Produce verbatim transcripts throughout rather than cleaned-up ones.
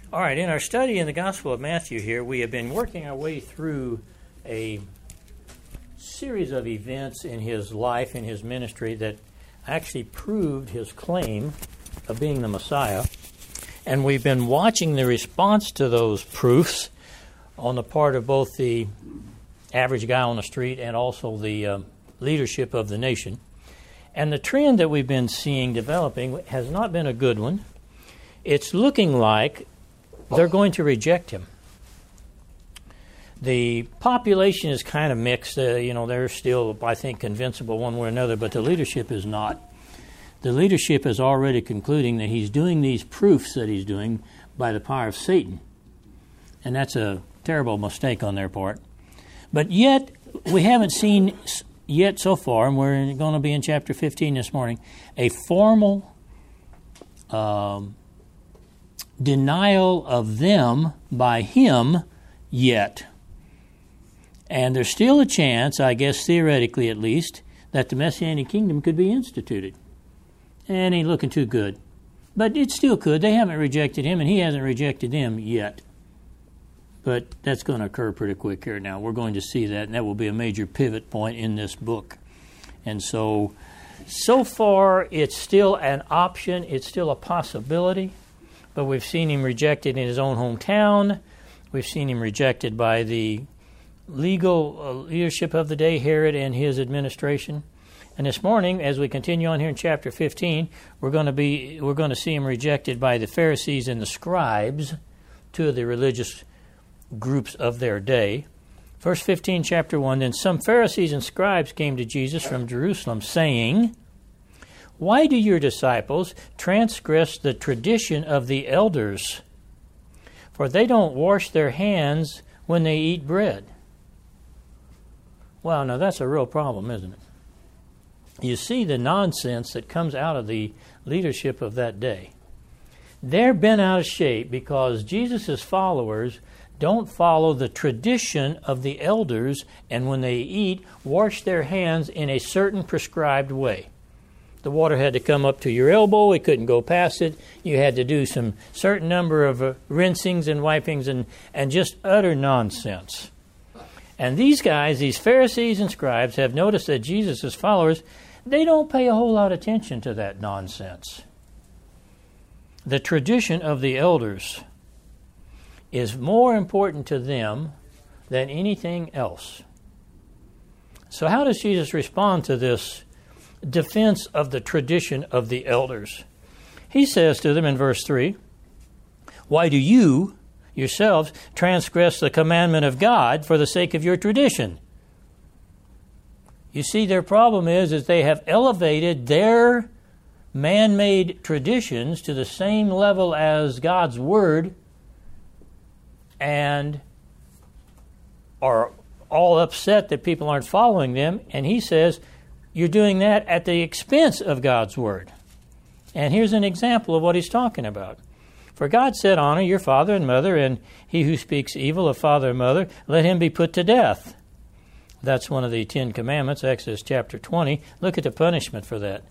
All right, in our study in the Gospel of Matthew here, we have been working our way through a series of events in his life, in his ministry, that actually proved his claim of being the Messiah. And we've been watching the response to those proofs on the part of both the average guy on the street and also the uh, leadership of the nation. And the trend that we've been seeing developing has not been a good one. It's looking like they're going to reject him. The population is kind of mixed. Uh, you know, they're still, I think, convincible one way or another, but the leadership is not. The leadership is already concluding that he's doing these proofs that he's doing by the power of Satan. And that's a terrible mistake on their part. But yet, we haven't seen yet so far, and we're going to be in chapter fifteen this morning, a formal um, denial of them by him yet. And there's still a chance, I guess theoretically at least, that the Messianic kingdom could be instituted. And ain't looking too good. But it still could. They haven't rejected him, and he hasn't rejected them yet. But that's going to occur pretty quick here now. We're going to see that, and that will be a major pivot point in this book. And so, so far, it's still an option. It's still a possibility. But we've seen him rejected in his own hometown. We've seen him rejected by the legal uh, leadership of the day, Herod and his administration. And this morning, as we continue on here in chapter fifteen, we're going to be we're going to see him rejected by the Pharisees and the scribes, two of the religious groups of their day. Verse fifteen, chapter one, then some Pharisees and scribes came to Jesus from Jerusalem, saying, why do your disciples transgress the tradition of the elders? For they don't wash their hands when they eat bread. Well, now that's a real problem, isn't it? You see the nonsense that comes out of the leadership of that day. They're bent out of shape because Jesus' followers don't follow the tradition of the elders, and when they eat, wash their hands in a certain prescribed way. The water had to come up to your elbow. It couldn't go past it. You had to do some certain number of uh, rinsings and wipings and, and just utter nonsense. And these guys, these Pharisees and scribes, have noticed that Jesus' followers, they don't pay a whole lot of attention to that nonsense. The tradition of the elders is more important to them than anything else. So how does Jesus respond to this defense of the tradition of the elders? He says to them in verse three, why do you yourselves transgress the commandment of God for the sake of your tradition? You see, their problem is, is they have elevated their man-made traditions to the same level as God's Word and are all upset that people aren't following them. And he says, you're doing that at the expense of God's Word. And here's an example of what he's talking about. For God said, honor your father and mother, and he who speaks evil of father and mother, let him be put to death. That's one of the Ten Commandments, Exodus chapter twenty. Look at the punishment for that.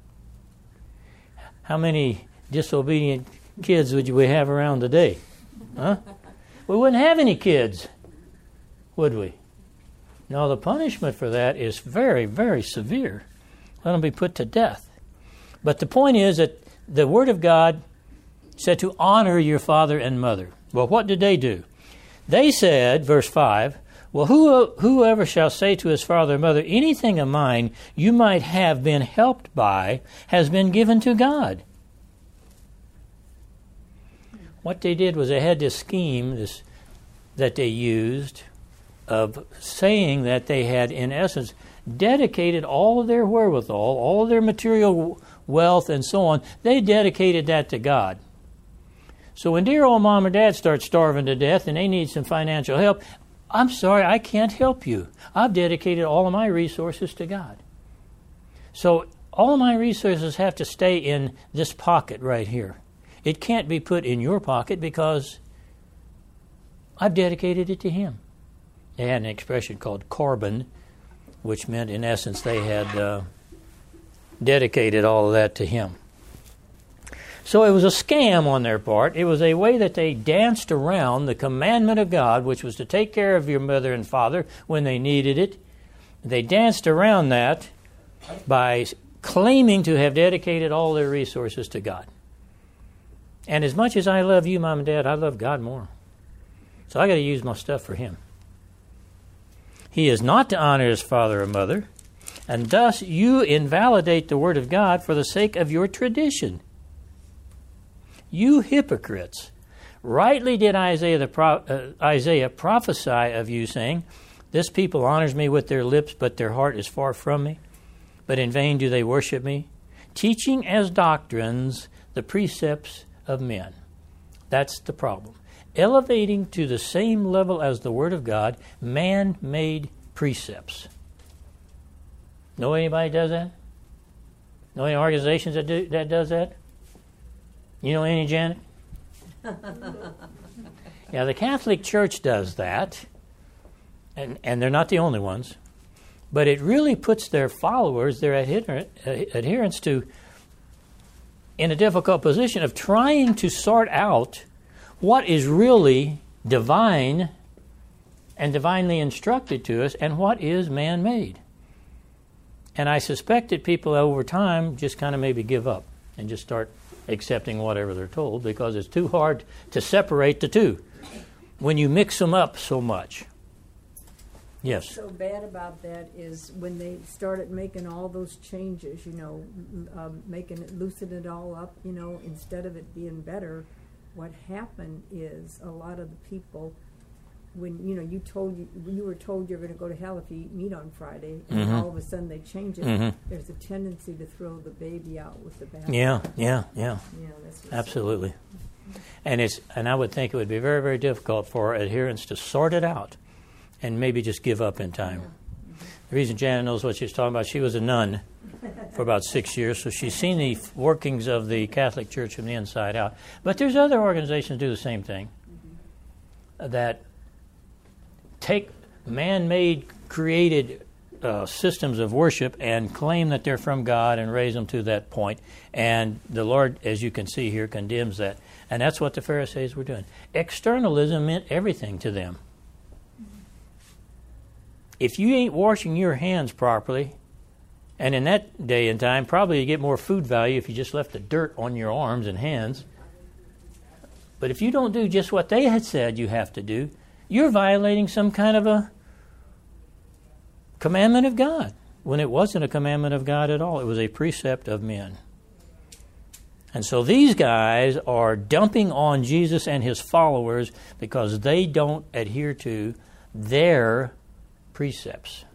How many disobedient kids would we have around today? Huh? We wouldn't have any kids, would we? No, the punishment for that is very, very severe. Let them be put to death. But the point is that the Word of God said to honor your father and mother. Well, what did they do? They said, verse five, well, who, whoever shall say to his father and mother, anything of mine you might have been helped by has been given to God. What they did was they had this scheme this, that they used of saying that they had, in essence, dedicated all of their wherewithal, all of their material wealth and so on, they dedicated that to God. So when dear old mom or dad starts starving to death and they need some financial help, I'm sorry, I can't help you. I've dedicated all of my resources to God. So all of my resources have to stay in this pocket right here. It can't be put in your pocket because I've dedicated it to Him. They had an expression called Corban, which meant, in essence, they had uh, dedicated all of that to Him. So it was a scam on their part. It was a way that they danced around the commandment of God, which was to take care of your mother and father when they needed it. They danced around that by claiming to have dedicated all their resources to God. And as much as I love you, Mom and Dad, I love God more. So I got to use my stuff for Him. He is not to honor his father or mother, and thus you invalidate the Word of God for the sake of your tradition. You hypocrites! Rightly did Isaiah, the pro- uh, Isaiah prophesy of you, saying, this people honors me with their lips, but their heart is far from me. But in vain do they worship me, teaching as doctrines the precepts of men. That's the problem. Elevating to the same level as the Word of God, man-made precepts. Know anybody does that? Know any organizations that do that does that? You know any, Janet? Yeah, the Catholic Church does that, and and they're not the only ones. But it really puts their followers, their adher- adherents to, in a difficult position of trying to sort out what is really divine and divinely instructed to us and what is man-made. And I suspect that people over time just kind of maybe give up and just start accepting whatever they're told because it's too hard to separate the two when you mix them up so much. Yes. So bad about that is when they started making all those changes, you know, um, making it, loosening it all up, you know, instead of it being better, what happened is a lot of the people, when, you know, you told you, you were told you're going to go to hell if you eat meat on Friday, and mm-hmm. all of a sudden they change it, mm-hmm. there's a tendency to throw the baby out with the bathwater. Yeah, yeah, yeah. You know, that's absolutely. And it's and I would think it would be very, very difficult for adherents to sort it out and maybe just give up in time. Yeah. Mm-hmm. The reason Janet knows what she's talking about, she was a nun for about six years, so she's seen the workings of the Catholic Church from the inside out. But there's other organizations that do the same thing, mm-hmm. that take man-made, created uh, systems of worship and claim that they're from God and raise them to that point. And the Lord, as you can see here, condemns that. And that's what the Pharisees were doing. Externalism meant everything to them. If you ain't washing your hands properly, and in that day and time, probably you get more food value if you just left the dirt on your arms and hands. But if you don't do just what they had said you have to do, you're violating some kind of a commandment of God, when it wasn't a commandment of God at all. It was a precept of men. And so these guys are dumping on Jesus and his followers because they don't adhere to their precepts.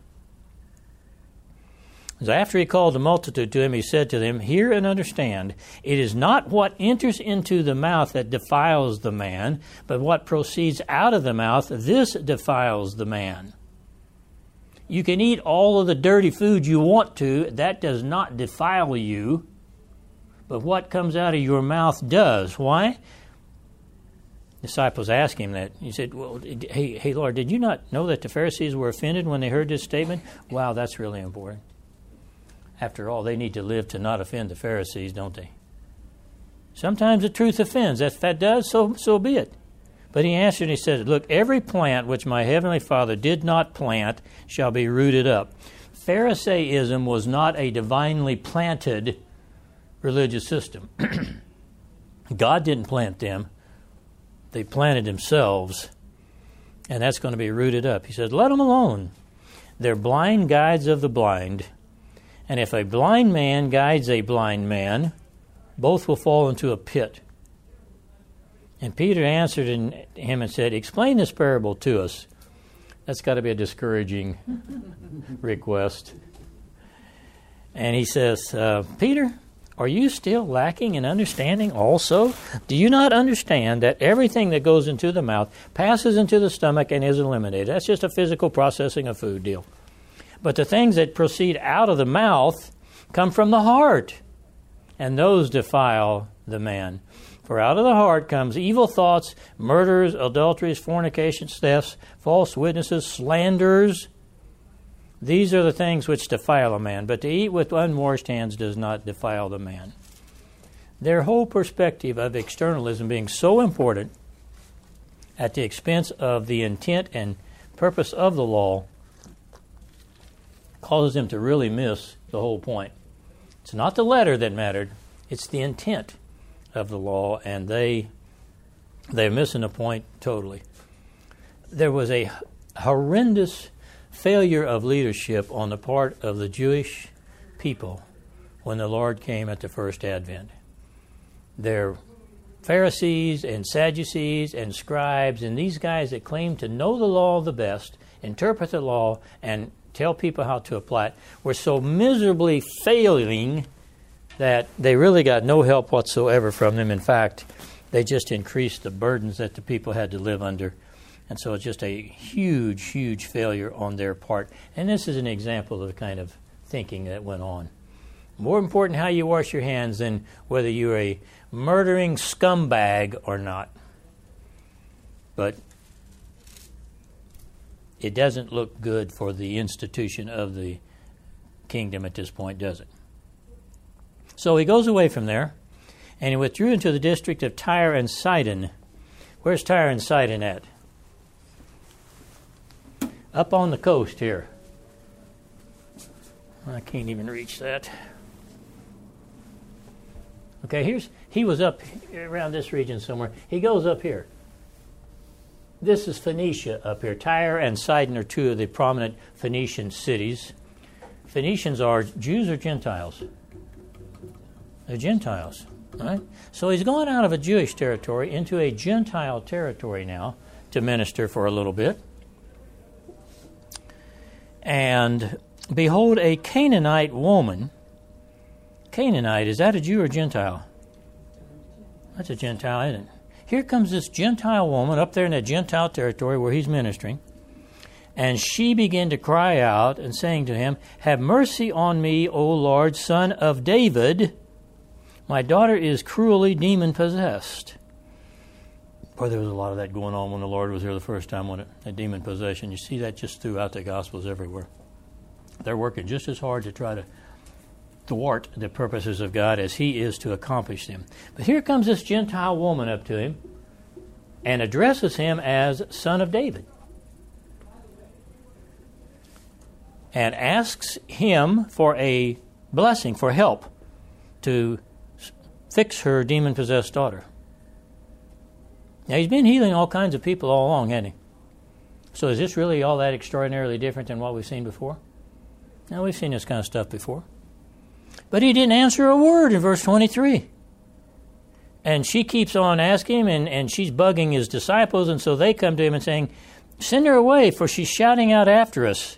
So after he called the multitude to him, he said to them, hear and understand, it is not what enters into the mouth that defiles the man, but what proceeds out of the mouth, this defiles the man. You can eat all of the dirty food you want to, that does not defile you, but what comes out of your mouth does. Why? Disciples asked him that. He said, well, hey, hey, Lord, did you not know that the Pharisees were offended when they heard this statement? Wow, that's really important. After all, they need to live to not offend the Pharisees, don't they? Sometimes the truth offends. If that does, so so be it. But he answered and he said, look, every plant which my heavenly Father did not plant shall be rooted up. Pharisaism was not a divinely planted religious system. God didn't plant them. They planted themselves, and that's going to be rooted up. He said, let them alone. They're blind guides of the blind. And if a blind man guides a blind man, both will fall into a pit. And Peter answered him and said, explain this parable to us. That's got to be a discouraging request. And he says, uh, Peter, are you still lacking in understanding also? Do you not understand that everything that goes into the mouth passes into the stomach and is eliminated? That's just a physical processing of food deal. But the things that proceed out of the mouth come from the heart, and those defile the man. For out of the heart comes evil thoughts, murders, adulteries, fornications, thefts, false witnesses, slanders. These are the things which defile a man, but to eat with unwashed hands does not defile the man. Their whole perspective of externalism being so important at the expense of the intent and purpose of the law causes them to really miss the whole point. It's not the letter that mattered, it's the intent of the law, and they, they're missing the point totally. There was a horrendous failure of leadership on the part of the Jewish people when the Lord came at the first advent. Their Pharisees and Sadducees and scribes and these guys that claim to know the law the best, interpret the law, and tell people how to apply it, were so miserably failing that they really got no help whatsoever from them. In fact, they just increased the burdens that the people had to live under. And so it's just a huge, huge failure on their part. And this is an example of the kind of thinking that went on. More important how you wash your hands than whether you're a murdering scumbag or not. But it doesn't look good for the institution of the kingdom at this point, does it? So he goes away from there, and he withdrew into the district of Tyre and Sidon. Where's Tyre and Sidon at? Up on the coast here. I can't even reach that. Okay, here's he was up around this region somewhere. He goes up here. This is Phoenicia up here. Tyre and Sidon are two of the prominent Phoenician cities. Phoenicians are Jews or Gentiles? They're Gentiles, right? So he's gone out of a Jewish territory into a Gentile territory now to minister for a little bit. And behold, a Canaanite woman. Canaanite, is that a Jew or Gentile? That's a Gentile, isn't it? Here comes this Gentile woman up there in that Gentile territory where he's ministering. And she began to cry out and saying to him, "Have mercy on me, O Lord, Son of David. My daughter is cruelly demon-possessed." Boy, there was a lot of that going on when the Lord was here the first time, when it, that demon possession. You see that just throughout the Gospels everywhere. They're working just as hard to try to thwart the purposes of God as he is to accomplish them. But here comes this Gentile woman up to him and addresses him as Son of David, and asks him for a blessing, for help to fix her demon-possessed daughter. Now, he's been healing all kinds of people all along, hasn't he? So is this really all that extraordinarily different than what we've seen before? Now, we've seen this kind of stuff before. But he didn't answer a word in verse twenty-three. And she keeps on asking him, and, and she's bugging his disciples, and so they come to him and saying, "Send her away, for she's shouting out after us."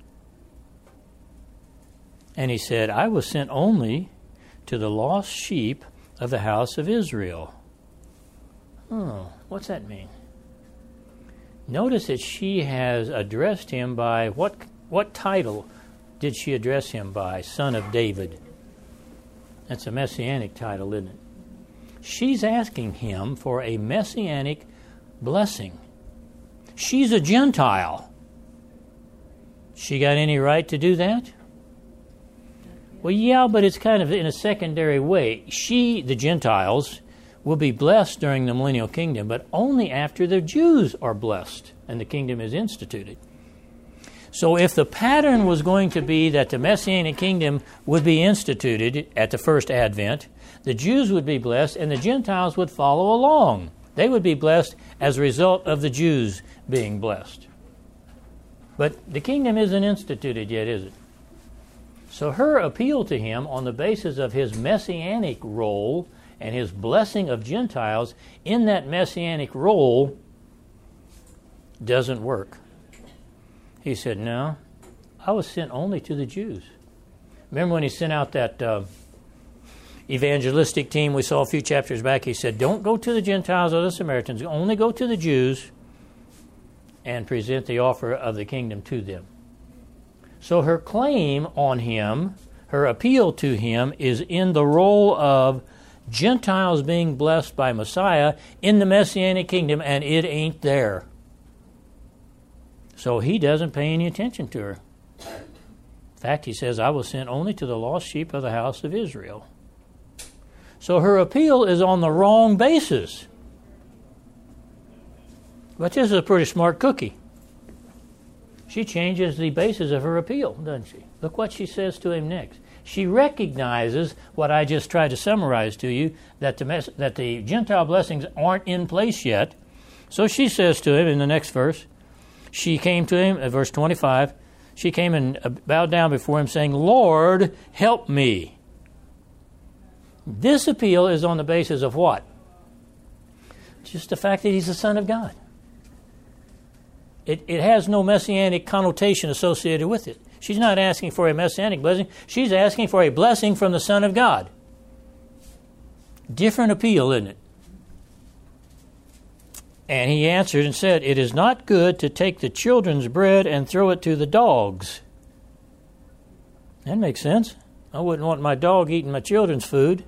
And he said, "I was sent only to the lost sheep of the house of Israel." Oh, what's that mean? Notice that she has addressed him by, what what title did she address him by? Son of David. That's a messianic title, isn't it? She's asking him for a messianic blessing. She's a Gentile. She got any right to do that? Well, yeah, but it's kind of in a secondary way. She, the Gentiles, will be blessed during the millennial kingdom, but only after the Jews are blessed and the kingdom is instituted. So if the pattern was going to be that the Messianic kingdom would be instituted at the first advent, the Jews would be blessed and the Gentiles would follow along. They would be blessed as a result of the Jews being blessed. But the kingdom isn't instituted yet, is it? So her appeal to him on the basis of his messianic role and his blessing of Gentiles in that messianic role doesn't work. He said, "No, I was sent only to the Jews." Remember when he sent out that uh, evangelistic team we saw a few chapters back? He said, "Don't go to the Gentiles or the Samaritans, only go to the Jews and present the offer of the kingdom to them." So her claim on him, her appeal to him, is in the role of Gentiles being blessed by Messiah in the Messianic kingdom, and it ain't there. So he doesn't pay any attention to her. In fact, he says, "I was sent only to the lost sheep of the house of Israel." So her appeal is on the wrong basis. But this is a pretty smart cookie. She changes the basis of her appeal, doesn't she? Look what she says to him next. She recognizes what I just tried to summarize to you, that the, mes- that the Gentile blessings aren't in place yet. So she says to him in the next verse, she came to him, at verse twenty-five, she came and bowed down before him, saying, Lord, help me. This appeal is on the basis of what? Just the fact that he's the Son of God. It, it has no messianic connotation associated with it. She's not asking for a messianic blessing. She's asking for a blessing from the Son of God. Different appeal, isn't it? And he answered and said, It is not good to take the children's bread and throw it to the dogs. That makes sense. I wouldn't want my dog eating my children's food.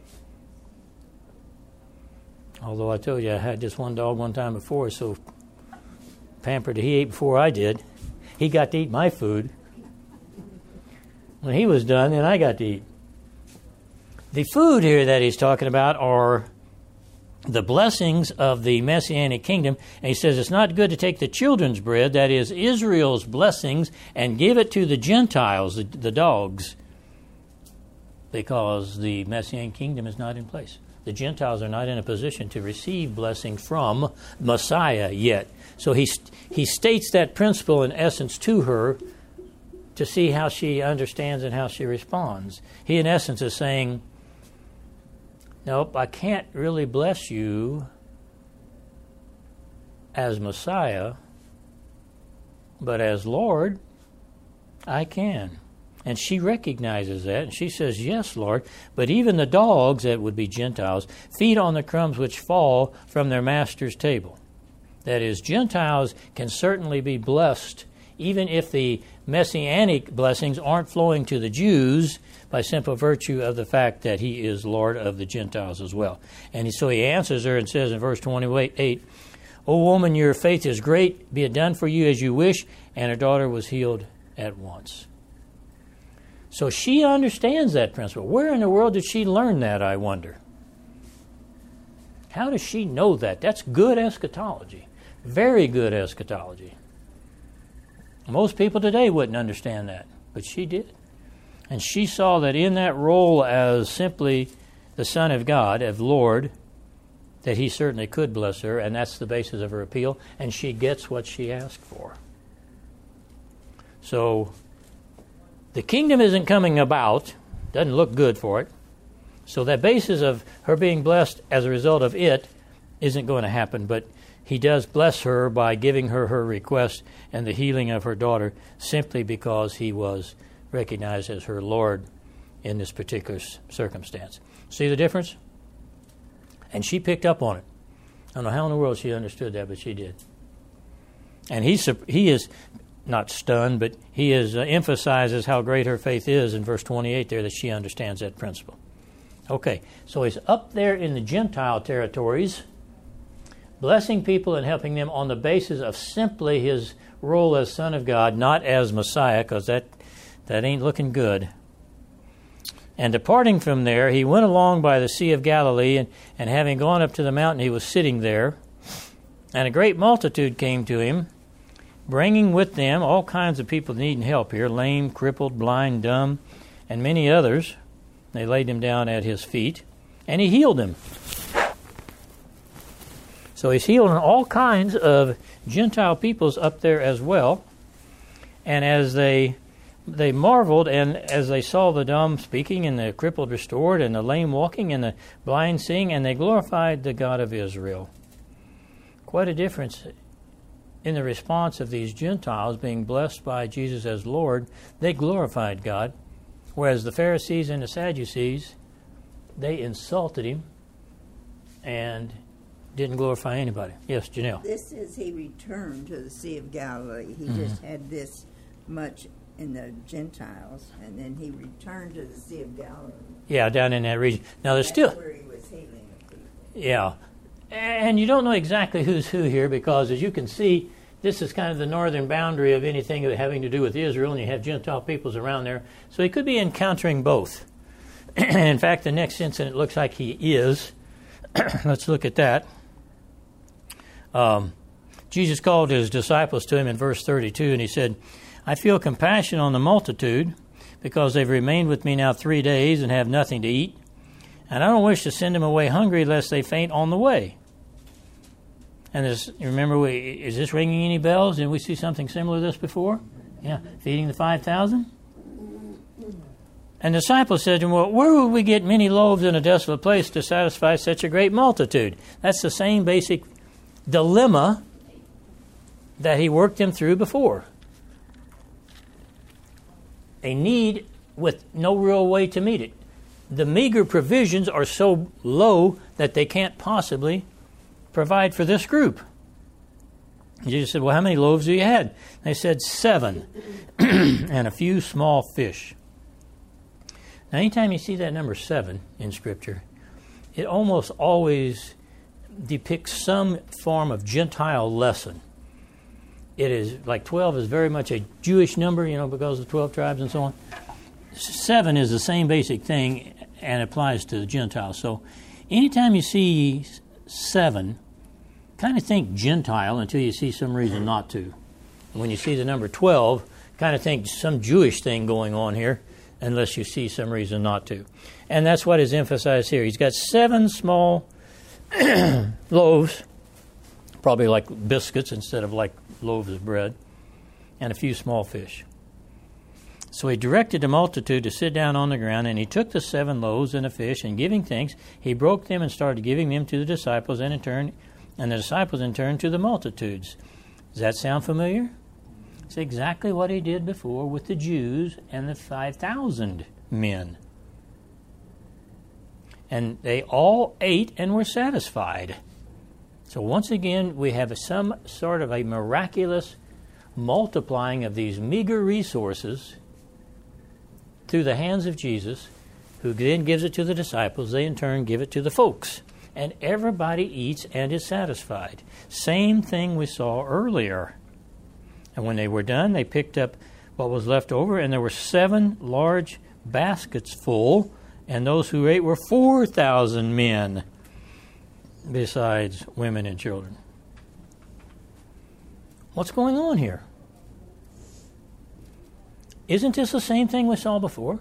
Although I told you I had just one dog one time before, so pampered he ate before I did. He got to eat my food. When he was done, then I got to eat. The food here that he's talking about are the blessings of the Messianic kingdom. And he says it's not good to take the children's bread, that is Israel's blessings, and give it to the Gentiles, the, the dogs, because the Messianic kingdom is not in place. The Gentiles are not in a position to receive blessing from Messiah yet. So he, he states that principle in essence to her to see how she understands and how she responds. He in essence is saying, nope, I can't really bless you as Messiah, but as Lord, I can. And she recognizes that, and she says, yes, Lord, but even the dogs, that would be Gentiles, feed on the crumbs which fall from their master's table. That is, Gentiles can certainly be blessed, even if the messianic blessings aren't flowing to the Jews by simple virtue of the fact that he is Lord of the Gentiles as well. And so he answers her and says in verse twenty-eight, O woman, your faith is great, be it done for you as you wish. And her daughter was healed at once. So she understands that principle. Where in the world did she learn that, I wonder? How does she know that? That's good eschatology. Very good eschatology. Most people today wouldn't understand that, but she did. And she saw that in that role as simply the Son of God, of Lord, that he certainly could bless her, and that's the basis of her appeal, and she gets what she asked for. So the kingdom isn't coming about, doesn't look good for it, so that basis of her being blessed as a result of it isn't going to happen, but he does bless her by giving her her request and the healing of her daughter simply because he was recognized as her Lord in this particular circumstance. See the difference? And she picked up on it. I don't know how in the world she understood that, but she did. And he he is not stunned, but he is uh, emphasizes how great her faith is in verse twenty-eight there, that she understands that principle. Okay, so he's up there in the Gentile territories, blessing people and helping them on the basis of simply his role as Son of God, not as Messiah, because that, that ain't looking good. And departing from there, he went along by the Sea of Galilee, and, and having gone up to the mountain, he was sitting there. And a great multitude came to him, bringing with them all kinds of people needing help here, lame, crippled, blind, dumb, and many others. They laid him down at his feet, and he healed them. So he's healing all kinds of Gentile peoples up there as well. And as they they marveled, and as they saw the dumb speaking, and the crippled restored, and the lame walking, and the blind seeing, and they glorified the God of Israel. Quite a difference in the response of these Gentiles being blessed by Jesus as Lord. They glorified God, whereas the Pharisees and the Sadducees, they insulted him and didn't glorify anybody. Yes, Janelle. This is he returned to the Sea of Galilee. He mm-hmm. just had this much in the Gentiles, and then he returned to the Sea of Galilee. Yeah, down in that region. Now there's That's still where he was healing people. Yeah, and you don't know exactly who's who here, because as you can see, this is kind of the northern boundary of anything having to do with Israel, and you have Gentile peoples around there. So he could be encountering both. In fact, the next incident looks like he is. Let's look at that. Um, Jesus called his disciples to him in verse thirty-two, and he said, I feel compassion on the multitude, because they've remained with me now three days and have nothing to eat. And I don't wish to send them away hungry, lest they faint on the way. And this, remember, we, is this ringing any bells? Did we see something similar to this before? Yeah, feeding the five thousand? And the disciples said to him, well, where would we get many loaves in a desolate place to satisfy such a great multitude? That's the same basic dilemma that he worked them through before. A need with no real way to meet it. The meager provisions are so low that they can't possibly provide for this group. And Jesus said, well, how many loaves do you had? They said, seven, and a few small fish. Now, anytime you see that number seven in Scripture, it almost always depicts some form of Gentile lesson. It is, like twelve is very much a Jewish number, you know, because of the twelve tribes and so on. Seven is the same basic thing and applies to the Gentiles. So anytime you see seven, kind of think Gentile until you see some reason not to. And when you see the number twelve, kind of think some Jewish thing going on here, unless you see some reason not to. And that's what is emphasized here. He's got seven small loaves, probably like biscuits instead of like loaves of bread, and a few small fish. So he directed the multitude to sit down on the ground, and he took the seven loaves and the fish, and giving thanks, he broke them and started giving them to the disciples, and in turn, and the disciples in turn to the multitudes. Does that sound familiar? It's exactly what he did before with the Jews and the five thousand men. And they all ate and were satisfied. So once again, we have some sort of a miraculous multiplying of these meager resources through the hands of Jesus, who then gives it to the disciples. They in turn give it to the folks. And everybody eats and is satisfied. Same thing we saw earlier. And when they were done, they picked up what was left over, and there were seven large baskets full, and those who ate were four thousand men, besides women and children. What's going on here? Isn't this the same thing we saw before?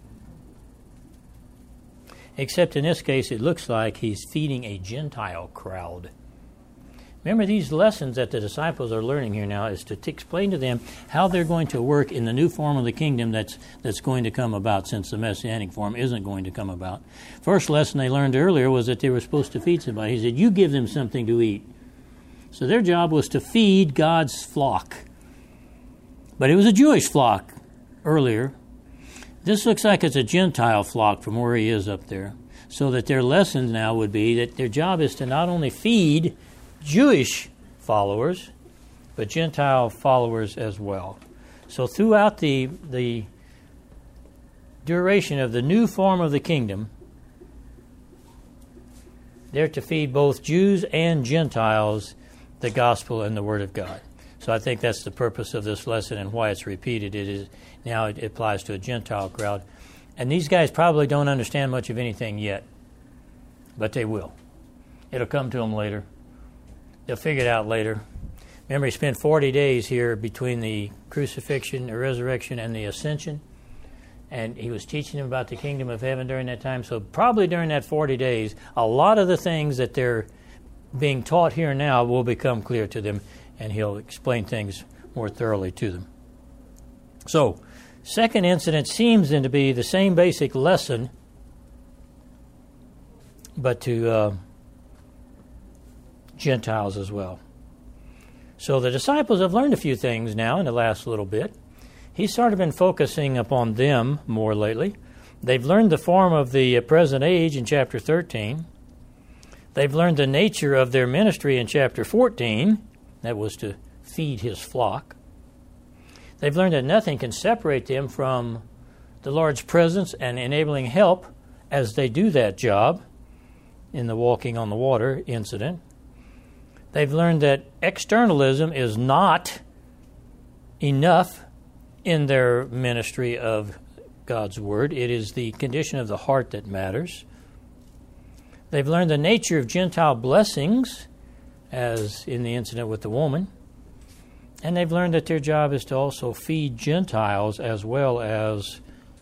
Except in this case, it looks like he's feeding a Gentile crowd. Remember, these lessons that the disciples are learning here now is to t- explain to them how they're going to work in the new form of the kingdom that's that's going to come about, since the Messianic form isn't going to come about. First lesson they learned earlier was that they were supposed to feed somebody. He said, you give them something to eat. So their job was to feed God's flock. But it was a Jewish flock earlier. This looks like it's a Gentile flock from where he is up there. So that their lessons now would be that their job is to not only feed Jewish followers, but Gentile followers as well. So throughout the the duration of the new form of the kingdom, they're to feed both Jews and Gentiles the gospel and the word of God. So I think that's the purpose of this lesson and why it's repeated. It is now it applies to a Gentile crowd. And these guys probably don't understand much of anything yet, but they will. It'll come to them later. They'll figure it out later. Remember, he spent forty days here between the crucifixion, the resurrection, and the ascension. And he was teaching them about the kingdom of heaven during that time. So probably during that forty days, a lot of the things that they're being taught here now will become clear to them, and he'll explain things more thoroughly to them. So, second incident seems then to be the same basic lesson, but to uh, Gentiles as well. So the disciples have learned a few things now in the last little bit. He's sort of been focusing upon them more lately. They've learned the form of the present age in chapter thirteen. They've learned the nature of their ministry in chapter fourteen. That was to feed his flock. They've learned that nothing can separate them from the Lord's presence and enabling help as they do that job in the walking on the water incident. They've learned that externalism is not enough in their ministry of God's Word. It is the condition of the heart that matters. They've learned the nature of Gentile blessings, as in the incident with the woman. And they've learned that their job is to also feed Gentiles as well as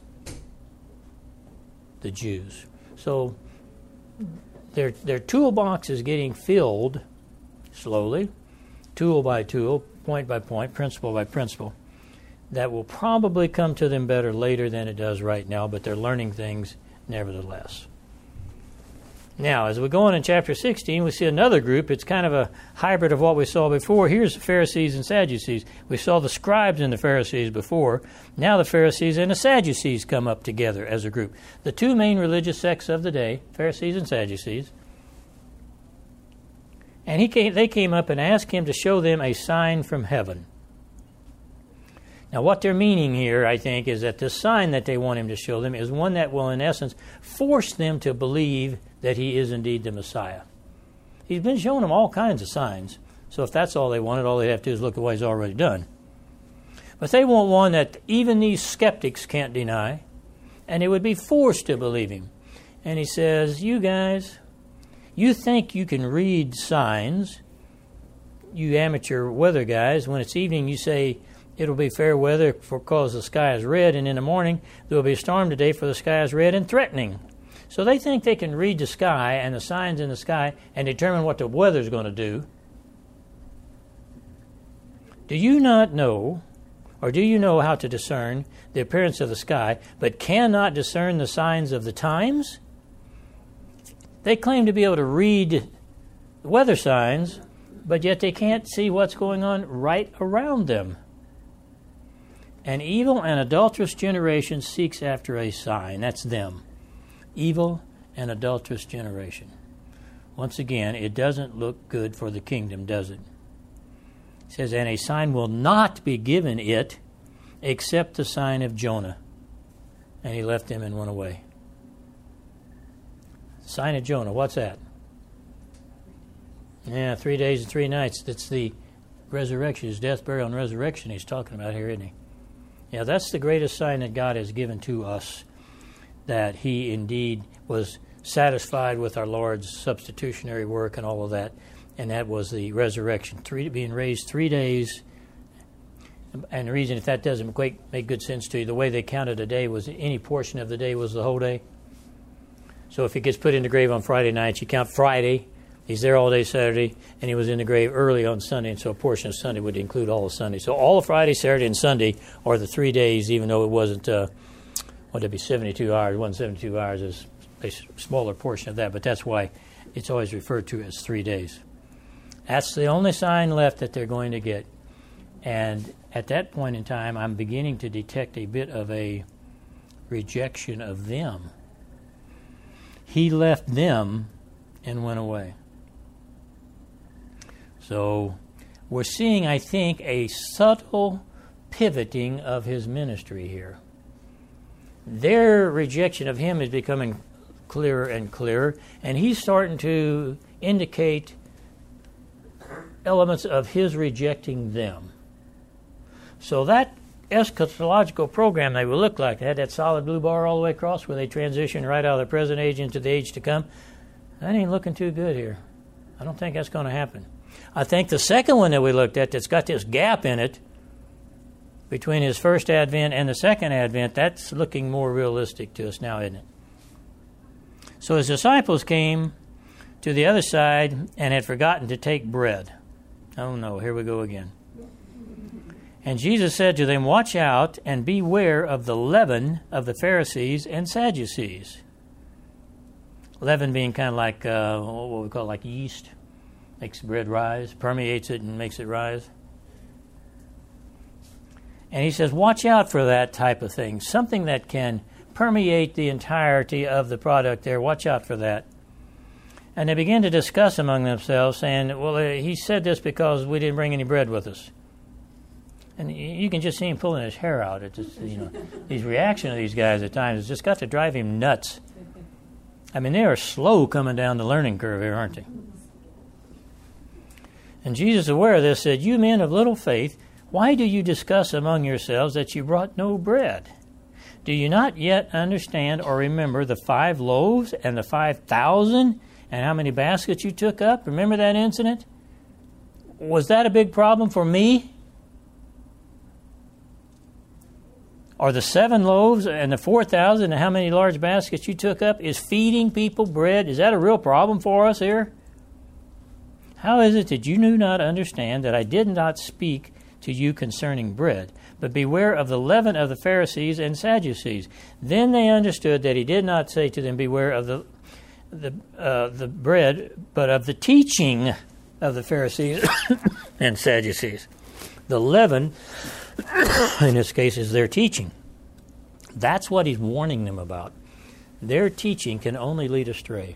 the Jews. So their, their toolbox is getting filled slowly, tool by tool, point by point, principle by principle. That will probably come to them better later than it does right now, but they're learning things nevertheless. Now, as we go on in chapter sixteen, we see another group. It's kind of a hybrid of what we saw before. Here's the Pharisees and Sadducees. We saw the scribes and the Pharisees before. Now the Pharisees and the Sadducees come up together as a group. The two main religious sects of the day, Pharisees and Sadducees. And he came, they came up and asked him to show them a sign from heaven. Now, what they're meaning here, I think, is that the sign that they want him to show them is one that will, in essence, force them to believe that he is indeed the Messiah. He's been showing them all kinds of signs. So if that's all they wanted, all they have to do is look at what he's already done. But they want one that even these skeptics can't deny, and they would be forced to believe him. And he says, you guys, you think you can read signs, you amateur weather guys. When it's evening, you say, it'll be fair weather because the sky is red, and in the morning there will be a storm today for the sky is red and threatening. So they think they can read the sky and the signs in the sky and determine what the weather's going to do. Do you not know, or do you know how to discern the appearance of the sky, but cannot discern the signs of the times? They claim to be able to read weather signs, but yet they can't see what's going on right around them. An evil and adulterous generation seeks after a sign. That's them. Evil and adulterous generation. Once again, it doesn't look good for the kingdom, does it? It says, and a sign will not be given it except the sign of Jonah. And he left them and went away. Sign of Jonah, what's that? Yeah, three days and three nights. That's the resurrection, his death, burial, and resurrection he's talking about here, isn't he? Yeah, that's the greatest sign that God has given to us, that he indeed was satisfied with our Lord's substitutionary work and all of that, and that was the resurrection, three, being raised three days. And the reason, if that doesn't quite make good sense to you, the way they counted a day was any portion of the day was the whole day. So if he gets put in the grave on Friday night, you count Friday, he's there all day Saturday, and he was in the grave early on Sunday, and so a portion of Sunday would include all of Sunday. So all of Friday, Saturday, and Sunday are the three days, even though it wasn't, uh, what would it be, seventy-two hours. It wasn't seventy-two hours, is a smaller portion of that, but that's why it's always referred to as three days. That's the only sign left that they're going to get. And at that point in time, I'm beginning to detect a bit of a rejection of them. He left them and went away. So we're seeing, I think, a subtle pivoting of his ministry here. Their rejection of him is becoming clearer and clearer, and he's starting to indicate elements of his rejecting them. So that eschatological program they will look like, they had that solid blue bar all the way across where they transition right out of the present age into the age to come, that ain't looking too good here. I don't think that's going to happen. I think the second one that we looked at that's got this gap in it between his first advent and the second advent, that's looking more realistic to us now, isn't it? So his disciples came to the other side and had forgotten to take bread. Oh no, here we go again. And Jesus said to them, watch out and beware of the leaven of the Pharisees and Sadducees. Leaven being kind of like, uh, what we call like yeast. Makes bread rise, permeates it and makes it rise. And he says, watch out for that type of thing. Something that can permeate the entirety of the product there. Watch out for that. And they began to discuss among themselves, saying, well, uh, he said this because we didn't bring any bread with us. And you can just see him pulling his hair out. It's just, you know, these reactions of these guys at times, it's just got to drive him nuts. I mean, they are slow coming down the learning curve here, aren't they? And Jesus, aware of this, said, you men of little faith, why do you discuss among yourselves that you brought no bread? Do you not yet understand or remember the five loaves and the five thousand and how many baskets you took up? Remember that incident? Was that a big problem for me? Or the seven loaves and the four thousand and how many large baskets you took up? Is feeding people bread, is that a real problem for us here? How is it that you do not understand that I did not speak to you concerning bread, but beware of the leaven of the Pharisees and Sadducees? Then they understood that he did not say to them, beware of the the uh, the bread, but of the teaching of the Pharisees and Sadducees. The leaven, in this case, is their teaching. That's what he's warning them about. Their teaching can only lead astray.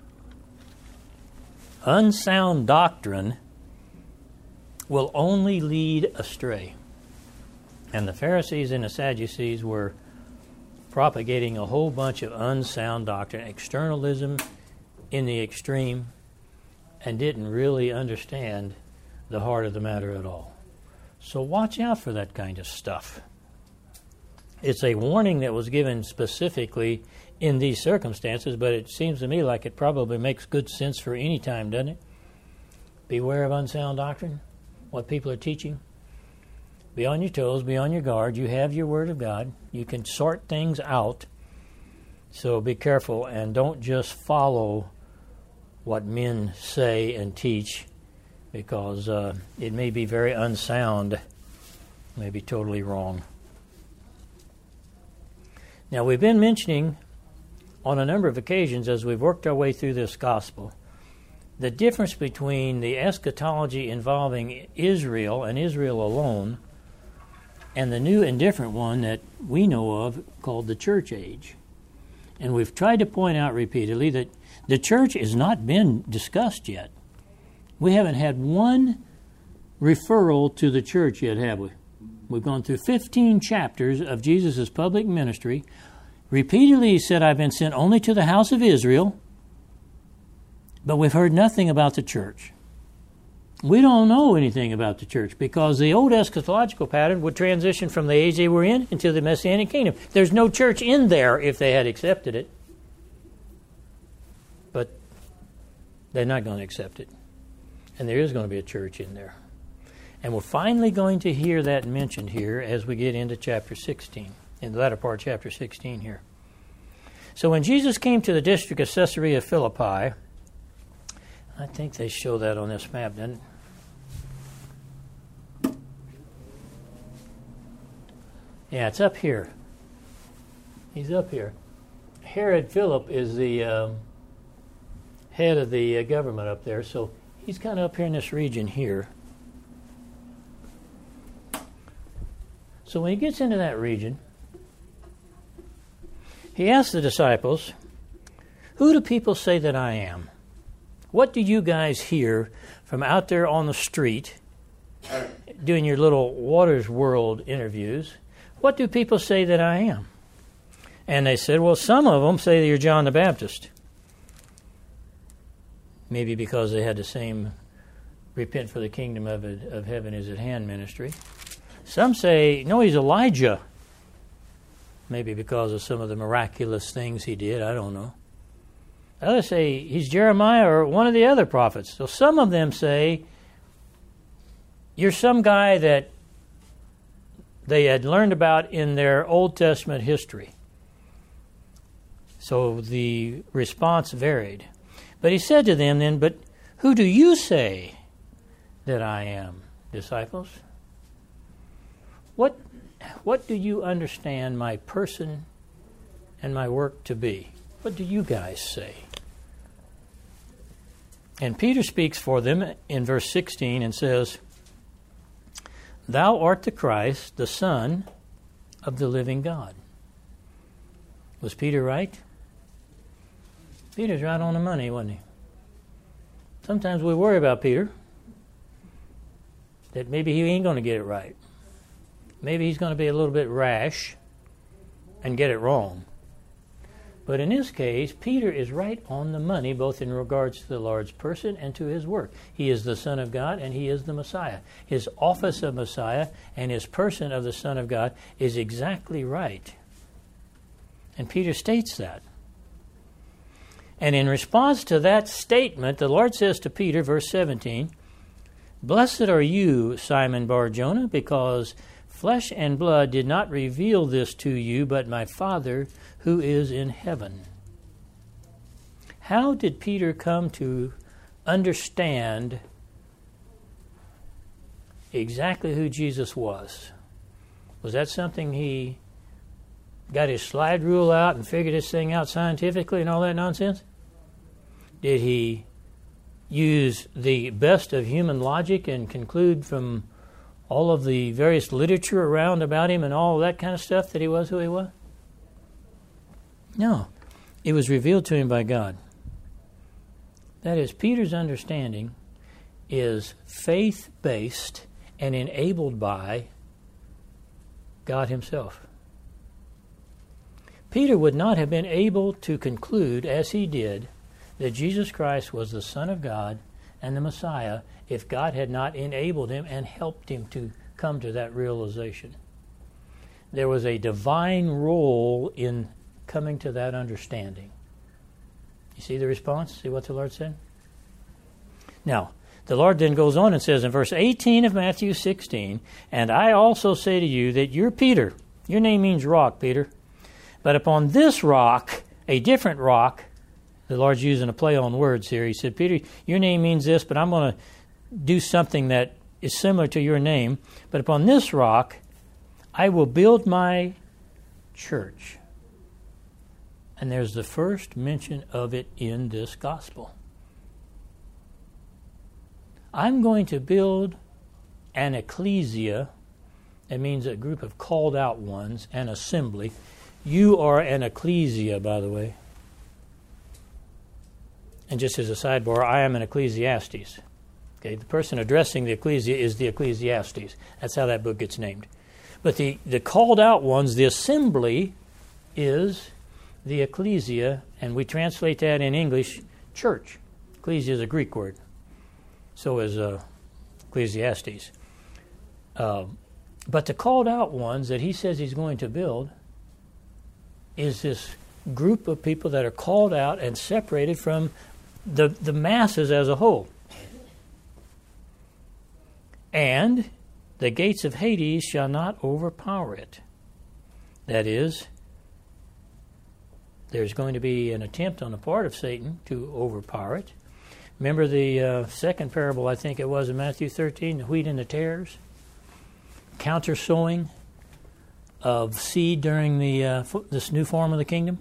Unsound doctrine will only lead astray. And the Pharisees and the Sadducees were propagating a whole bunch of unsound doctrine, externalism in the extreme, and didn't really understand the heart of the matter at all. So watch out for that kind of stuff. It's a warning that was given specifically in these circumstances, but it seems to me like it probably makes good sense for any time, doesn't it? Beware of unsound doctrine, what people are teaching. Be on your toes, be on your guard. You have your Word of God. You can sort things out. So be careful and don't just follow what men say and teach, because uh, it may be very unsound, may be totally wrong. Now, we've been mentioning on a number of occasions as we've worked our way through this gospel the difference between the eschatology involving Israel and Israel alone and the new and different one that we know of called the church age. And we've tried to point out repeatedly that the church has not been discussed yet. We haven't had one referral to the church yet, have we? We've gone through fifteen chapters of Jesus' public ministry. Repeatedly he said, I've been sent only to the house of Israel, but we've heard nothing about the church. We don't know anything about the church because the old eschatological pattern would transition from the age they were in into the Messianic kingdom. There's no church in there if they had accepted it. But they're not going to accept it. And there is going to be a church in there. And we're finally going to hear that mentioned here as we get into chapter sixteen, in the latter part of chapter sixteen here. So when Jesus came to the district of Caesarea Philippi, I think they show that on this map, doesn't it? Yeah, it's up here. He's up here. Herod Philip is the um, head of the uh, government up there, so he's kind of up here in this region here. So when he gets into that region, he asks the disciples, who do people say that I am? What do you guys hear from out there on the street doing your little Water's World interviews? What do people say that I am? And they said, well, some of them say that you're John the Baptist. Maybe because they had the same repent for the kingdom of, of heaven is at hand ministry. Some say, no, he's Elijah. Maybe because of some of the miraculous things he did. I don't know. Others say he's Jeremiah or one of the other prophets. So some of them say you're some guy that they had learned about in their Old Testament history. So the response varied. But he said to them then, but who do you say that I am, disciples? What, what do you understand my person and my work to be? What do you guys say? And Peter speaks for them in verse sixteen and says, Thou art the Christ, the Son of the living God. Was Peter right? Peter's right on the money, wasn't he? Sometimes we worry about Peter, that maybe he ain't going to get it right. Maybe he's going to be a little bit rash and get it wrong. But in this case, Peter is right on the money, both in regards to the Lord's person and to his work. He is the Son of God, and he is the Messiah. His office of Messiah and his person of the Son of God is exactly right. And Peter states that. And in response to that statement, the Lord says to Peter, verse seventeen, "Blessed are you, Simon Bar-Jonah, because flesh and blood did not reveal this to you, but my Father who is in heaven." How did Peter come to understand exactly who Jesus was? Was that something he got his slide rule out and figured this thing out scientifically and all that nonsense? Did he use the best of human logic and conclude from all of the various literature around about him and all that kind of stuff that he was who he was? No. It was revealed to him by God. That is, Peter's understanding is faith-based and enabled by God himself. Peter would not have been able to conclude, as he did, that Jesus Christ was the Son of God and the Messiah if God had not enabled him and helped him to come to that realization. There was a divine role in coming to that understanding. You see the response? See what the Lord said? Now, the Lord then goes on and says in verse eighteen of Matthew sixteen, "And I also say to you that you're Peter." Your name means rock, Peter. "But upon this rock," a different rock, the Lord's using a play on words here. He said, "Peter, your name means this, but I'm going to do something that is similar to your name. But upon this rock, I will build my church." And there's the first mention of it in this gospel. I'm going to build an ecclesia. That means a group of called out ones, an assembly. You are an ecclesia, by the way. And just as a sidebar, I am an Ecclesiastes. Okay, the person addressing the ecclesia is the Ecclesiastes. That's how that book gets named. But the, the called out ones, the assembly, is the ecclesia, and we translate that in English, church. Ecclesia is a Greek word. So is uh, Ecclesiastes. Uh, but the called out ones that he says he's going to build is this group of people that are called out and separated from the, the masses as a whole. And the gates of Hades shall not overpower it. That is, there's going to be an attempt on the part of Satan to overpower it. Remember the uh, second parable, I think it was in Matthew thirteen, the wheat and the tares? Counter sowing of seed during the uh, this new form of the kingdom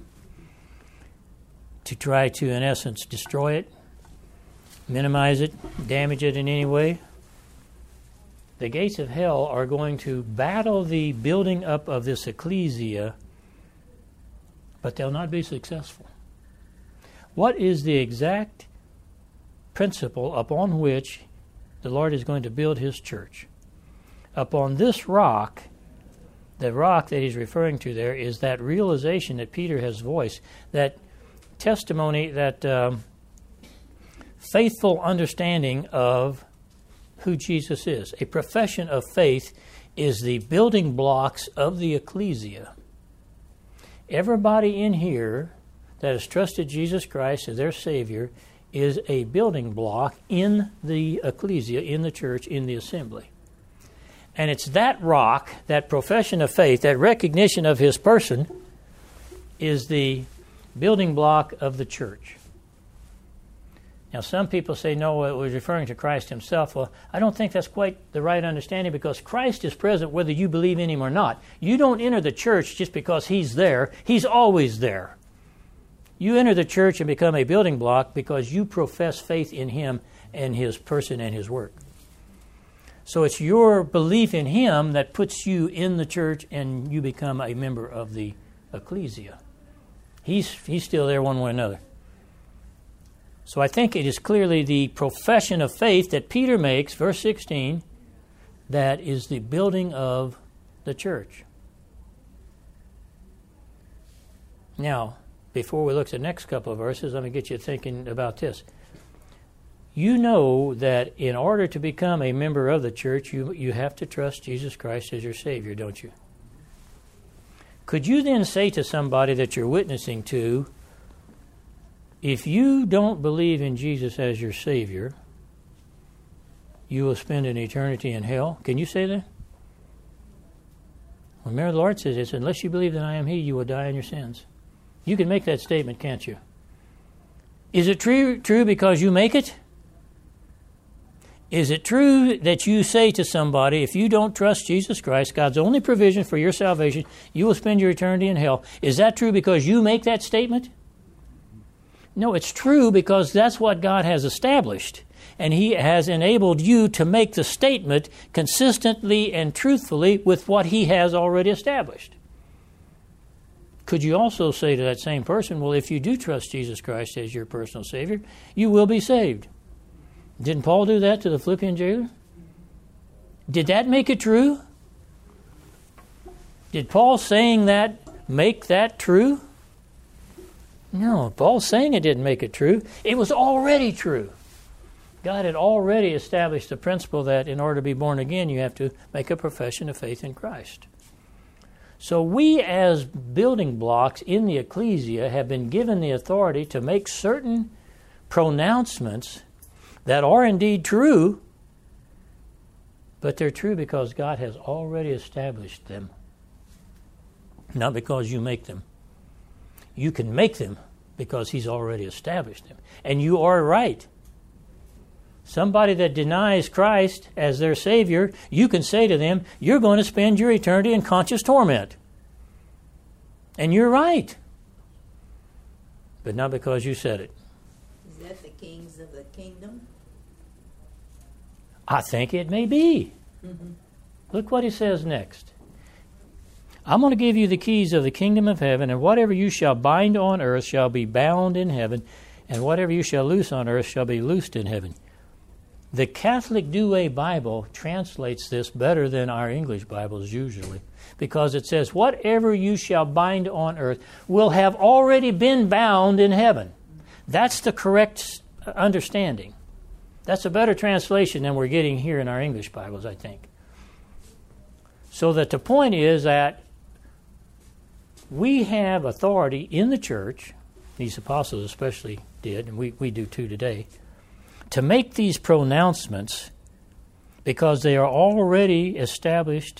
to try to, in essence, destroy it, minimize it, damage it in any way. The gates of hell are going to battle the building up of this ecclesia, but they'll not be successful. What is the exact principle upon which the Lord is going to build his church? Upon this rock, the rock that he's referring to there is that realization that Peter has voiced, that testimony, that um, faithful understanding of who Jesus is. A profession of faith is the building blocks of the ecclesia. Everybody in here that has trusted Jesus Christ as their Savior is a building block in the ecclesia, in the church, in the assembly. And it's that rock, that profession of faith, that recognition of his person, is the building block of the church. Now, some people say, no, it was referring to Christ himself. Well, I don't think that's quite the right understanding, because Christ is present whether you believe in him or not. You don't enter the church just because he's there. He's always there. You enter the church and become a building block because you profess faith in him and his person and his work. So it's your belief in him that puts you in the church and you become a member of the ecclesia. He's, he's still there one way or another. So I think it is clearly the profession of faith that Peter makes, verse sixteen, that is the building of the church. Now, before we look at the next couple of verses, let me get you thinking about this. You know that in order to become a member of the church, you, you have to trust Jesus Christ as your Savior, don't you? Could you then say to somebody that you're witnessing to, if you don't believe in Jesus as your Savior, you will spend an eternity in hell? Can you say that? Remember, the Lord says this, unless you believe that I am He, you will die in your sins. You can make that statement, can't you? Is it true, true because you make it? Is it true that you say to somebody, if you don't trust Jesus Christ, God's only provision for your salvation, you will spend your eternity in hell? Is that true because you make that statement? No, it's true because that's what God has established. And He has enabled you to make the statement consistently and truthfully with what He has already established. Could you also say to that same person, well, if you do trust Jesus Christ as your personal Savior, you will be saved? Didn't Paul do that to the Philippian jailer? Did that make it true? Did Paul saying that make that true? No, Paul saying it didn't make it true. It was already true. God had already established the principle that in order to be born again, you have to make a profession of faith in Christ. So we as building blocks in the ecclesia have been given the authority to make certain pronouncements that are indeed true, but they're true because God has already established them, not because you make them. You can make them because He's already established them. And you are right. Somebody that denies Christ as their Savior, you can say to them, you're going to spend your eternity in conscious torment. And you're right. But not because you said it. Is that the kings of the kingdom? I think it may be. Mm-hmm. Look what He says next. I'm going to give you the keys of the kingdom of heaven, and whatever you shall bind on earth shall be bound in heaven, and whatever you shall loose on earth shall be loosed in heaven. The Catholic Douay Bible translates this better than our English Bibles usually, because it says, whatever you shall bind on earth will have already been bound in heaven. That's the correct understanding. That's a better translation than we're getting here in our English Bibles, I think. So that the point is that we have authority in the church, these apostles especially did, and we, we do too today, to make these pronouncements because they are already established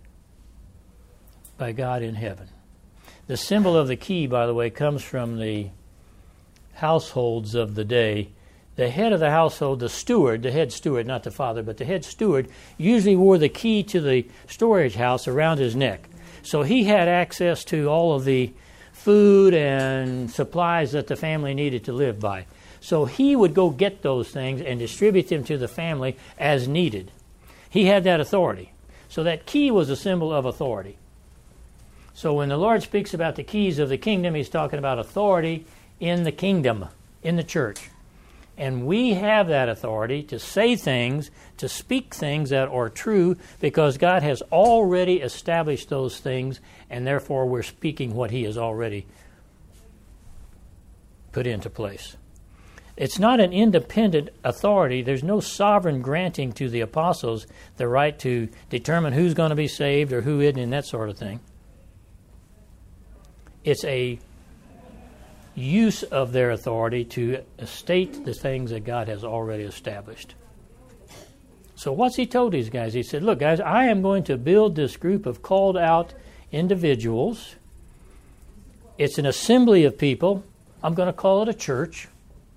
by God in heaven. The symbol of the key, by the way, comes from the households of the day. The head of the household, the steward, the head steward, not the father, but the head steward, usually wore the key to the storage house around his neck. So he had access to all of the food and supplies that the family needed to live by. So he would go get those things and distribute them to the family as needed. He had that authority. So that key was a symbol of authority. So when the Lord speaks about the keys of the kingdom, He's talking about authority in the kingdom, in the church. And we have that authority to say things, to speak things that are true, because God has already established those things, and therefore we're speaking what He has already put into place. It's not an independent authority. There's no sovereign granting to the apostles the right to determine who's going to be saved or who isn't and that sort of thing. It's a use of their authority to state the things that God has already established. So what's He told these guys? He said, look, guys, I am going to build this group of called out individuals. It's an assembly of people. I'm going to call it a church.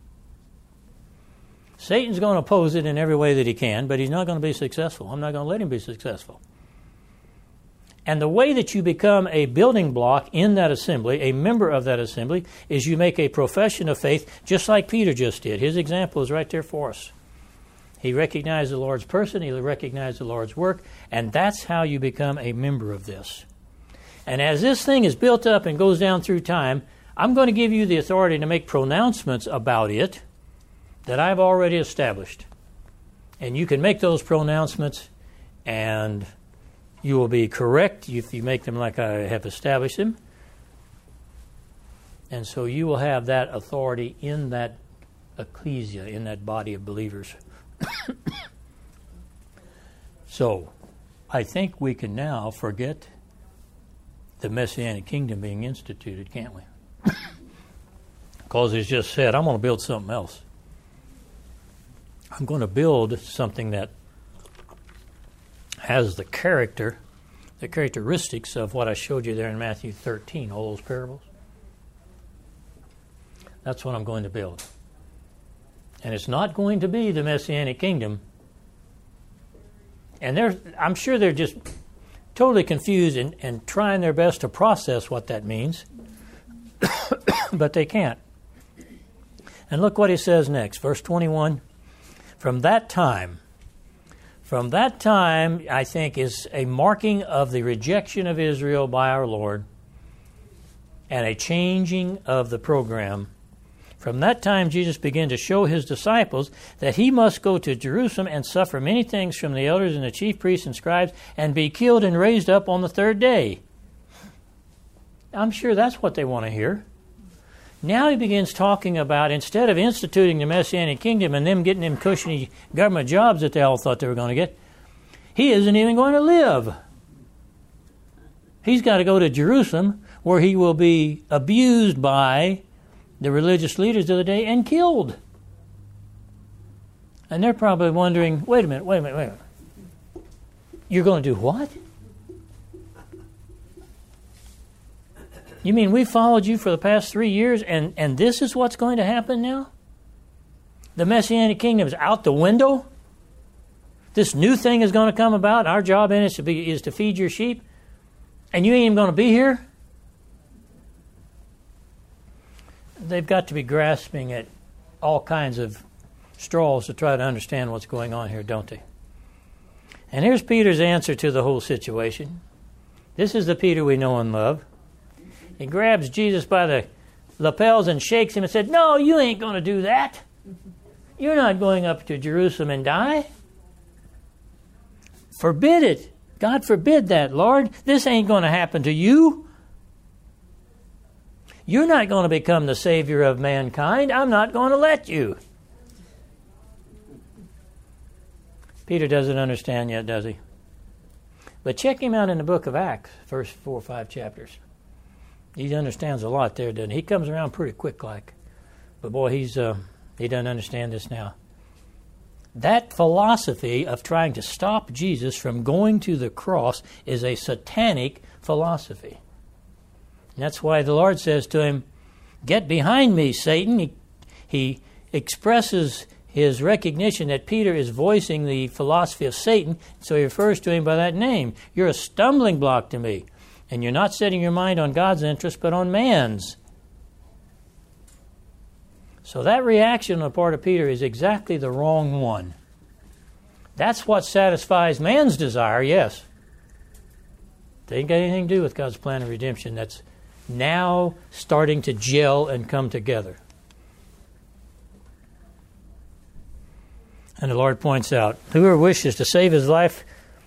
Satan's going to oppose it in every way that he can, but he's not going to be successful. I'm not going to let him be successful. And the way that you become a building block in that assembly, a member of that assembly, is you make a profession of faith, just like Peter just did. His example is right there for us. He recognized the Lord's person, he recognized the Lord's work, and that's how you become a member of this. And as this thing is built up and goes down through time, I'm going to give you the authority to make pronouncements about it that I've already established. And you can make those pronouncements, and you will be correct if you make them like I have established them. And so you will have that authority in that ecclesia, in that body of believers. So, I think we can now forget the Messianic kingdom being instituted, can't we? Because he's just said, I'm going to build something else. I'm going to build something that has the character, the characteristics of what I showed you there in Matthew thirteen, all those parables. That's what I'm going to build. And it's not going to be the Messianic kingdom. And they're, I'm sure they're just totally confused and, and trying their best to process what that means. But they can't. And look what he says next, verse twenty-one. From that time, from that time, I think, is a marking of the rejection of Israel by our Lord and a changing of the program. From that time, Jesus began to show his disciples that he must go to Jerusalem and suffer many things from the elders and the chief priests and scribes and be killed and raised up on the third day. I'm sure that's what they want to hear. Now he begins talking about, instead of instituting the Messianic kingdom and them getting them cushiony government jobs that they all thought they were going to get, he isn't even going to live. He's got to go to Jerusalem, where he will be abused by the religious leaders of the day and killed. And they're probably wondering, wait a minute, wait a minute, wait a minute. You're going to do what? You mean we followed you for the past three years and, and this is what's going to happen now? The Messianic kingdom is out the window? This new thing is going to come about. Our job in it is to, be, is to feed your sheep? And you ain't even going to be here? They've got to be grasping at all kinds of straws to try to understand what's going on here, don't they? And here's Peter's answer to the whole situation. This is the Peter we know and love. He grabs Jesus by the lapels and shakes him and said, no, you ain't going to do that. You're not going up to Jerusalem and die. Forbid it. God forbid that, Lord. This ain't going to happen to you. You're not going to become the Savior of mankind. I'm not going to let you. Peter doesn't understand yet, does he? But check him out in the book of Acts, first four or five chapters. He understands a lot there, doesn't he? He comes around pretty quick like. But boy, he's uh, he doesn't understand this now. That philosophy of trying to stop Jesus from going to the cross is a satanic philosophy. And that's why the Lord says to him, get behind me, Satan. He, he expresses his recognition that Peter is voicing the philosophy of Satan, so he refers to him by that name. You're a stumbling block to me. And you're not setting your mind on God's interest, but on man's. So that reaction on the part of Peter is exactly the wrong one. That's what satisfies man's desire, yes. They ain't got anything to do with God's plan of redemption. That's now starting to gel and come together. And the Lord points out, whoever wishes to save his life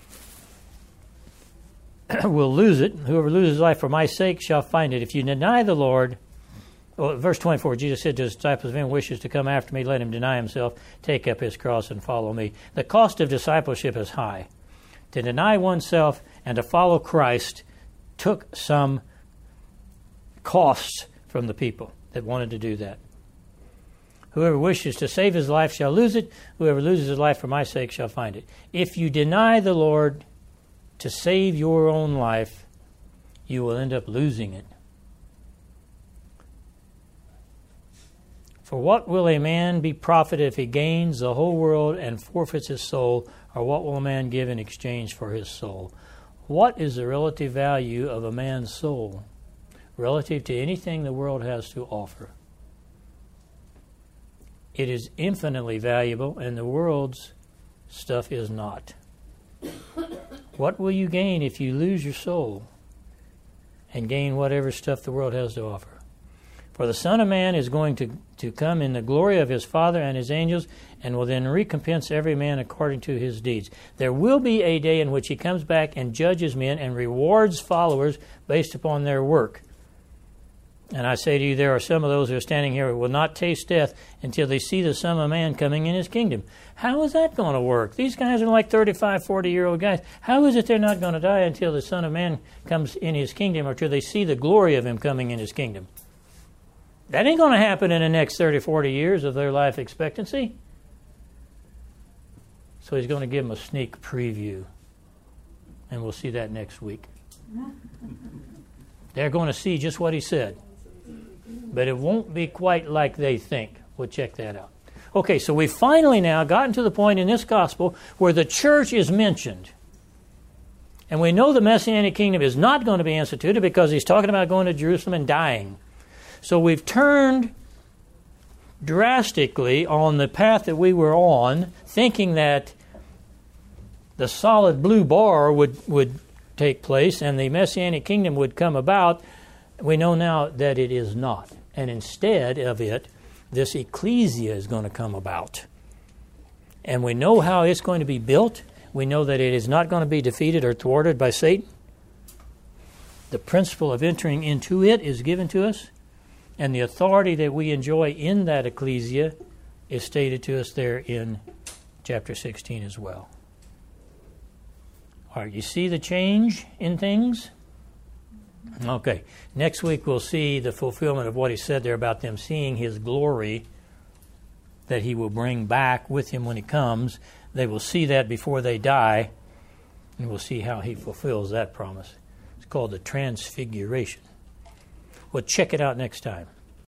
will lose it. Whoever loses his life for my sake shall find it. If you deny the Lord, well, verse twenty-four, Jesus said to his disciples, if anyone wishes to come after me, let him deny himself, take up his cross, and follow me. The cost of discipleship is high. To deny oneself and to follow Christ took some costs from the people that wanted to do that. Whoever wishes to save his life shall lose it. Whoever loses his life for my sake shall find it. If you deny the Lord to save your own life, you will end up losing it. For what will a man be profited if he gains the whole world and forfeits his soul? Or what will a man give in exchange for his soul? What is the relative value of a man's soul relative to anything the world has to offer? It is infinitely valuable, and the world's stuff is not. What will you gain if you lose your soul and gain whatever stuff the world has to offer? For the Son of Man is going to, to come in the glory of his Father and his angels, and will then recompense every man according to his deeds. There will be a day in which he comes back and judges men and rewards followers based upon their work. And I say to you, there are some of those who are standing here who will not taste death until they see the Son of Man coming in his kingdom. How is that going to work? These guys are like thirty-five, forty-year-old guys. How is it they're not going to die until the Son of Man comes in his kingdom, or until they see the glory of him coming in his kingdom? That ain't going to happen in the next thirty, forty years of their life expectancy. So he's going to give them a sneak preview. And we'll see that next week. They're going to see just what he said. But it won't be quite like they think. We'll check that out. Okay, so we've finally now gotten to the point in this gospel where the church is mentioned. And we know the Messianic kingdom is not going to be instituted because he's talking about going to Jerusalem and dying. So we've turned drastically on the path that we were on, thinking that the solid blue bar would, would take place and the Messianic kingdom would come about. We know now that it is not. And instead of it, this ecclesia is going to come about. And we know how it's going to be built. We know that it is not going to be defeated or thwarted by Satan. The principle of entering into it is given to us. And the authority that we enjoy in that ecclesia is stated to us there in chapter sixteen as well. All right, you see the change in things? Okay, next week we'll see the fulfillment of what he said there about them seeing his glory that he will bring back with him when he comes. They will see that before they die, and we'll see how he fulfills that promise. It's called the Transfiguration. We'll check it out next time.